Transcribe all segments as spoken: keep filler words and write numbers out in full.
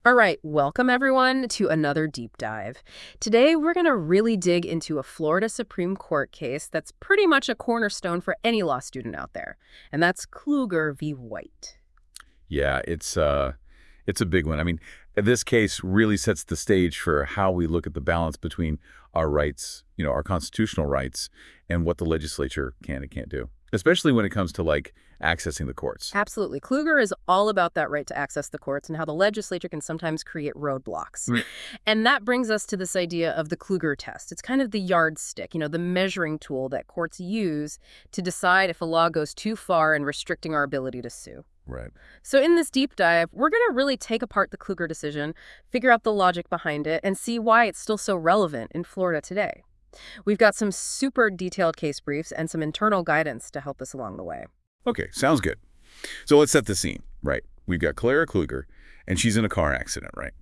All right, welcome everyone to another deep dive. Today, we're going to really dig into a Florida Supreme Court case that's pretty much a cornerstone for any law student out there, and that's Kluger v. White. Yeah, it's uh, it's a big one. I mean, this case really sets the stage for how we look at the balance between our rights, you know, our constitutional rights, and what the legislature can and can't do, especially when it comes to, like, accessing the courts. Absolutely. Kluger is all about that right to access the courts and how the legislature can sometimes create roadblocks. Right. And that brings us to this idea of the Kluger test. It's kind of the yardstick, you know, the measuring tool that courts use to decide if a law goes too far in restricting our ability to sue. Right. So in this deep dive, we're going to really take apart the Kluger decision, figure out the logic behind it, and see why it's still so relevant in Florida today. We've got some super detailed case briefs and some internal guidance to help us along the way. Okay, sounds good. So let's set the scene, right? We've got Clara Kluger, and she's in a car accident, right?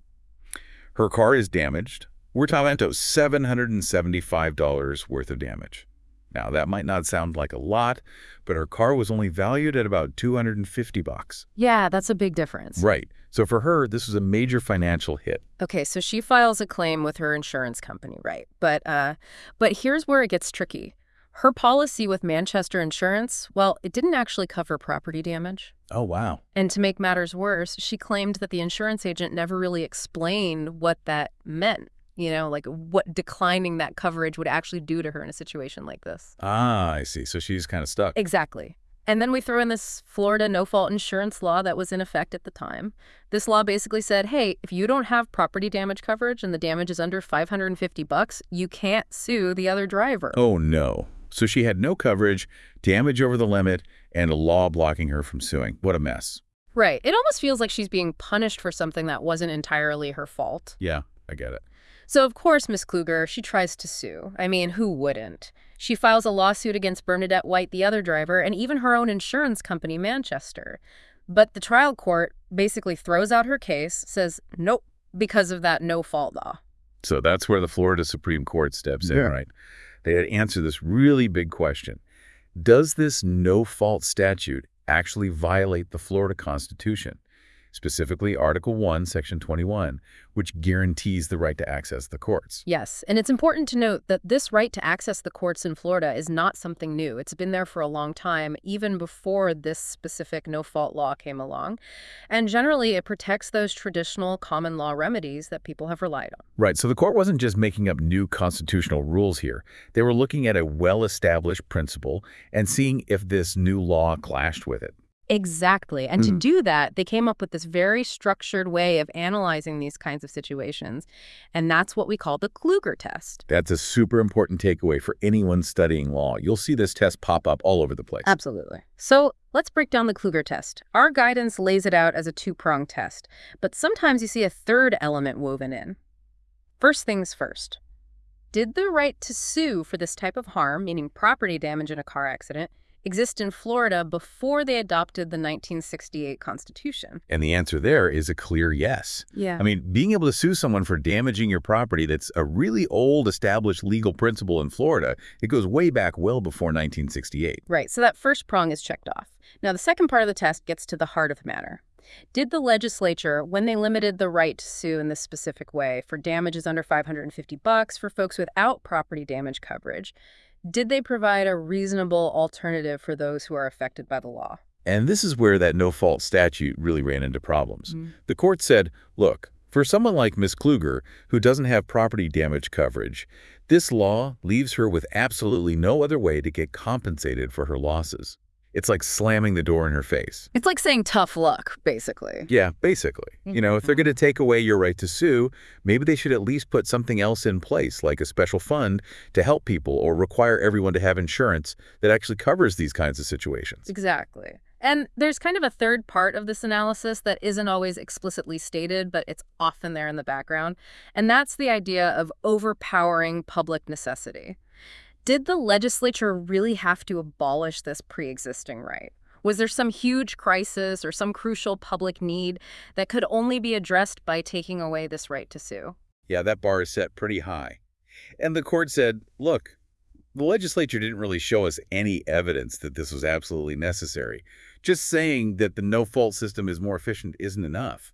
Her car is damaged. We're talking about seven hundred seventy-five dollars worth of damage. Now, that might not sound like a lot, but her car was only valued at about two hundred fifty bucks. Yeah, that's a big difference. Right. So for her, this was a major financial hit. Okay, so she files a claim with her insurance company, right? But uh, but here's where it gets tricky. Her policy with Manchester Insurance, well, it didn't actually cover property damage. Oh, wow. And to make matters worse, she claimed that the insurance agent never really explained what that meant. You know, like what declining that coverage would actually do to her in a situation like this. Ah, I see. So she's kind of stuck. Exactly. And then we throw in this Florida no-fault insurance law that was in effect at the time. This law basically said, hey, if you don't have property damage coverage and the damage is under five hundred fifty bucks, you can't sue the other driver. Oh, no. So she had no coverage, damage over the limit, and a law blocking her from suing. What a mess. Right. It almost feels like she's being punished for something that wasn't entirely her fault. Yeah, I get it. So, of course, Miss Kluger, she tries to sue. I mean, who wouldn't? She files a lawsuit against Bernadette White, the other driver, and even her own insurance company, Manchester. But the trial court basically throws out her case, says nope, because of that no-fault law. So that's where the Florida Supreme Court steps in, Yeah. right? They had to answer this really big question. Does this no-fault statute actually violate the Florida Constitution? Specifically Article one, Section twenty-one, which guarantees the right to access the courts. Yes, and it's important to note that this right to access the courts in Florida is not something new. It's been there for a long time, even before this specific no-fault law came along. And generally, it protects those traditional common law remedies that people have relied on. Right, so the court wasn't just making up new constitutional rules here. They were looking at a well-established principle and seeing if this new law clashed with it. Exactly. And to Mm. do that, they came up with this very structured way of analyzing these kinds of situations. And that's what we call the Kluger test. That's a super important takeaway for anyone studying law. You'll see this test pop up all over the place. Absolutely. So let's break down the Kluger test. Our guidance lays it out as a two-pronged test, but sometimes you see a third element woven in. First things first. Did the right to sue for this type of harm, meaning property damage in a car accident, exist in Florida before they adopted the nineteen sixty-eight Constitution? And the answer there is a clear yes. Yeah. I mean, being able to sue someone for damaging your property, that's a really old established legal principle in Florida. It goes way back well before nineteen sixty-eight. Right, so that first prong is checked off. Now, the second part of the test gets to the heart of the matter. Did the legislature, when they limited the right to sue in this specific way for damages under five hundred fifty bucks for folks without property damage coverage, did they provide a reasonable alternative for those who are affected by the law? And this is where that no-fault statute really ran into problems. Mm. The court said, look, for someone like Miss Kluger, who doesn't have property damage coverage, this law leaves her with absolutely no other way to get compensated for her losses. It's like slamming the door in her face. It's like saying tough luck, basically. Yeah, basically. You know, if they're going to take away your right to sue, maybe they should at least put something else in place, like a special fund to help people or require everyone to have insurance that actually covers these kinds of situations. Exactly. And there's kind of a third part of this analysis that isn't always explicitly stated, but it's often there in the background. And that's the idea of overpowering public necessity. Did the legislature really have to abolish this pre-existing right? Was there some huge crisis or some crucial public need that could only be addressed by taking away this right to sue? Yeah, that bar is set pretty high. And the court said, look, the legislature didn't really show us any evidence that this was absolutely necessary. Just saying that the no-fault system is more efficient isn't enough. Yeah.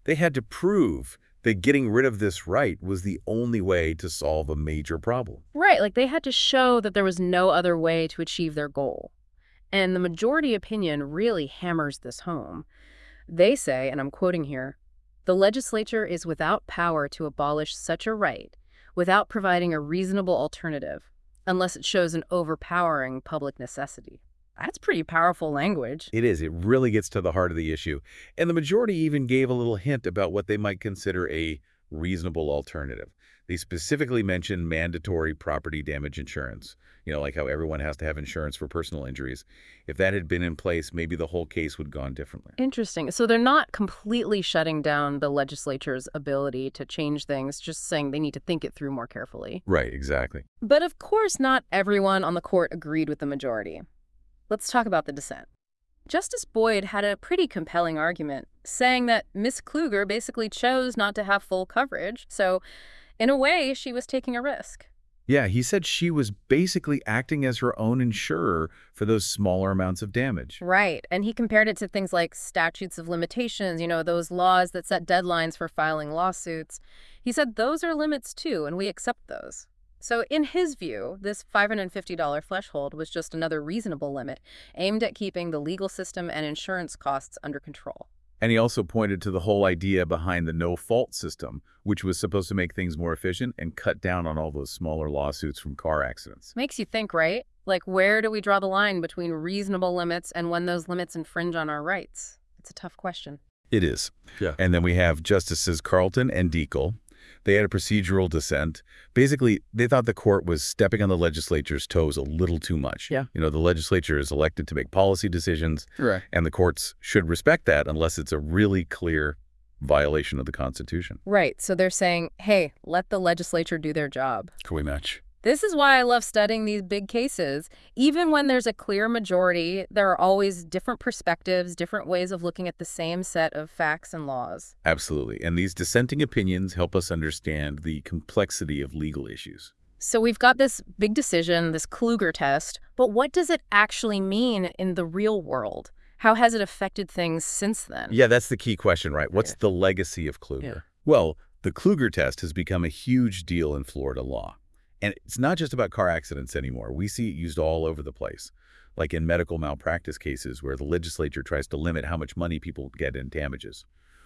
They had to prove that getting rid of this right was the only way to solve a major problem. Right, like they had to show that there was no other way to achieve their goal. And the majority opinion really hammers this home. They say, and I'm quoting here, "The legislature is without power to abolish such a right without providing a reasonable alternative, unless it shows an overpowering public necessity." That's pretty powerful language. It is. It really gets to the heart of the issue. And the majority even gave a little hint about what they might consider a reasonable alternative. They specifically mentioned mandatory property damage insurance, you know, like how everyone has to have insurance for personal injuries. If that had been in place, maybe the whole case would have gone differently. Interesting. So they're not completely shutting down the legislature's ability to change things, just saying they need to think it through more carefully. Right, exactly. But of course, not everyone on the court agreed with the majority. Let's talk about the dissent. Justice Boyd had a pretty compelling argument, saying that Miss Kluger basically chose not to have full coverage, so in a way, she was taking a risk. Yeah, he said she was basically acting as her own insurer for those smaller amounts of damage. Right, and he compared it to things like statutes of limitations, you know, those laws that set deadlines for filing lawsuits. He said those are limits too, and we accept those. So in his view, this five hundred fifty dollar threshold was just another reasonable limit aimed at keeping the legal system and insurance costs under control. And he also pointed to the whole idea behind the no-fault system, which was supposed to make things more efficient and cut down on all those smaller lawsuits from car accidents. Makes you think, right? Like, where do we draw the line between reasonable limits and when those limits infringe on our rights? It's a tough question. It is. Yeah. And then we have Justices Carlton and Deacle. They had a procedural dissent. Basically, they thought the court was stepping on the legislature's toes a little too much. Yeah. You know, the legislature is elected to make policy decisions, Right. and the courts should respect that unless it's a really clear violation of the Constitution. Right, so they're saying, hey, let the legislature do their job. Can we match? This is why I love studying these big cases. Even when there's a clear majority, there are always different perspectives, different ways of looking at the same set of facts and laws. Absolutely. And these dissenting opinions help us understand the complexity of legal issues. So we've got this big decision, this Kluger test, but what does it actually mean in the real world? How has it affected things since then? Yeah, that's the key question, right? What's the legacy of Kluger? Yeah. Well, the Kluger test has become a huge deal in Florida law. And it's not just about car accidents anymore. We see it used all over the place, like in medical malpractice cases where the legislature tries to limit how much money people get in damages,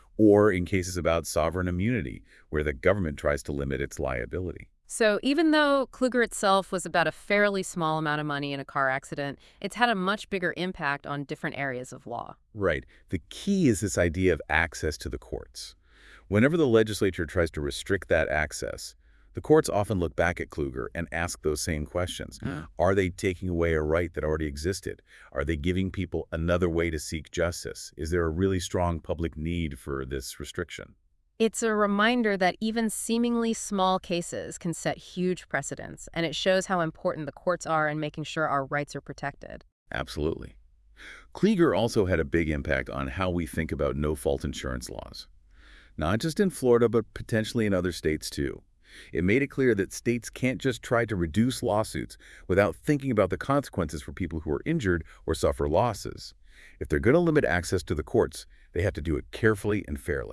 or in cases about sovereign immunity where the government tries to limit its liability. So even though Kluger itself was about a fairly small amount of money in a car accident, it's had a much bigger impact on different areas of law. Right. The key is this idea of access to the courts. Whenever the legislature tries to restrict that access, the courts often look back at Kluger and ask those same questions. Yeah. Are they taking away a right that already existed? Are they giving people another way to seek justice? Is there a really strong public need for this restriction? It's a reminder that even seemingly small cases can set huge precedents, and it shows how important the courts are in making sure our rights are protected. Absolutely. Kluger also had a big impact on how we think about no-fault insurance laws. Not just in Florida, but potentially in other states too. It made it clear that states can't just try to reduce lawsuits without thinking about the consequences for people who are injured or suffer losses. If they're going to limit access to the courts, they have to do it carefully and fairly.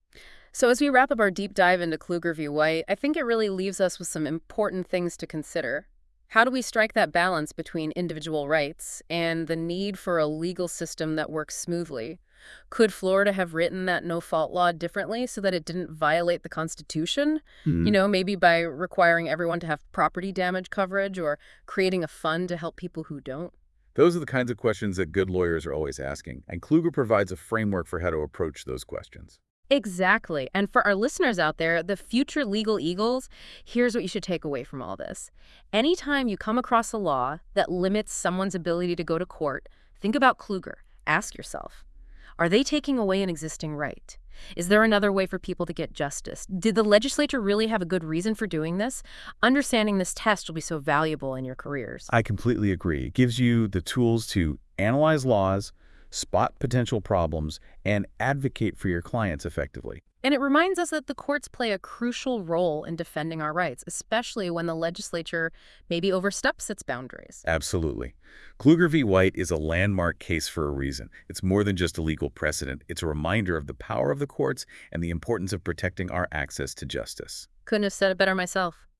So as we wrap up our deep dive into Kluger v. White, I think it really leaves us with some important things to consider. How do we strike that balance between individual rights and the need for a legal system that works smoothly? Could Florida have written that no-fault law differently so that it didn't violate the Constitution? Hmm. You know, maybe by requiring everyone to have property damage coverage or creating a fund to help people who don't? Those are the kinds of questions that good lawyers are always asking, and Kluger provides a framework for how to approach those questions. Exactly. And for our listeners out there, the future legal eagles, here's what you should take away from all this. Anytime you come across a law that limits someone's ability to go to court, think about Kluger. Ask yourself, are they taking away an existing right? Is there another way for people to get justice? Did the legislature really have a good reason for doing this? Understanding this test will be so valuable in your careers. I completely agree. It gives you the tools to analyze laws, spot potential problems, and advocate for your clients effectively. And it reminds us that the courts play a crucial role in defending our rights, especially when the legislature maybe oversteps its boundaries. Absolutely. Kluger v. White is a landmark case for a reason. It's more than just a legal precedent. It's a reminder of the power of the courts and the importance of protecting our access to justice. Couldn't have said it better myself.